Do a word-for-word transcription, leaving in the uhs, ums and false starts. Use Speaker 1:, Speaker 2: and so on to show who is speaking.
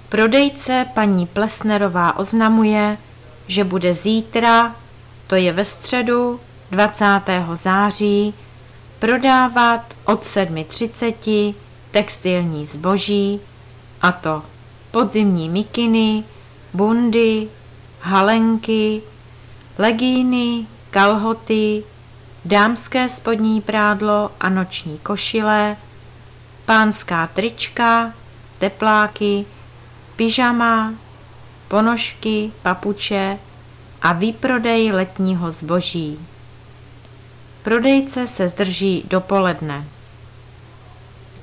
Speaker 1: Prodejce paní Plesnerová oznamuje, že bude zítra, to je ve středu dvacátého září, prodávat od sedm třicet textilní zboží, a to podzimní mikiny, bundy, halenky, legíny, kalhoty, dámské spodní prádlo a noční košile, pánská trička, tepláky, pyžama, ponožky, papuče a výprodej letního zboží. Prodejce se zdrží dopoledne.